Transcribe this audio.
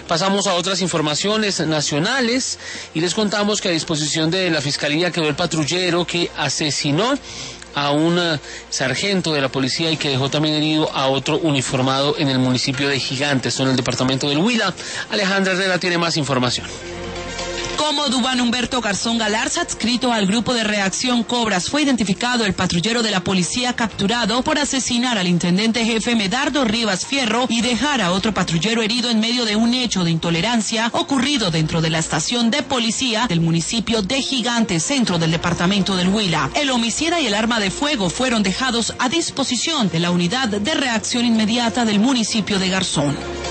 Pasamos a otras informaciones nacionales y les contamos que a disposición de la Fiscalía quedó el patrullero que asesinó a un sargento de la policía y que dejó también herido a otro uniformado en el municipio de Gigantes, en el departamento del Huila. Alejandra Herrera tiene más información. Como Duván Humberto Garzón Galarza, adscrito al grupo de reacción Cobras, fue identificado el patrullero de la policía capturado por asesinar al intendente jefe Medardo Rivas Fierro y dejar a otro patrullero herido en medio de un hecho de intolerancia ocurrido dentro de la estación de policía del municipio de Gigantes, centro del departamento del Huila. El homicida y el arma de fuego fueron dejados a disposición de la unidad de reacción inmediata del municipio de Garzón.